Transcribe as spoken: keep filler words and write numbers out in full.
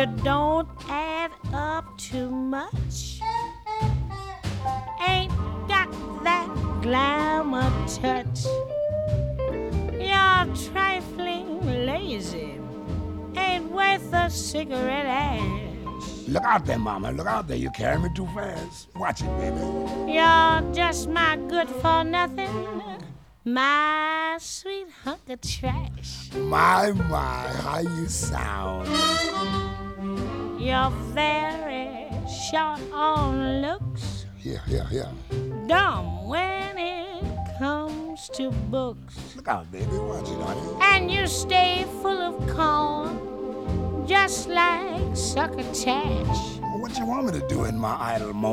You don't add up too much. Ain't got that glamour touch. You're trifling lazy. Ain't worth a cigarette ash. Look out there, mama. Look out there. You carry me too fast. Watch it, baby. You're just my good for nothing. My sweet hunk of trash. My, my, how you sound. You're very short on looks. Yeah, yeah, yeah. Dumb when it comes to books. Look out, baby. Watch it, honey. And you stay full of corn, just like succotash. What you want me to do in my idle moment?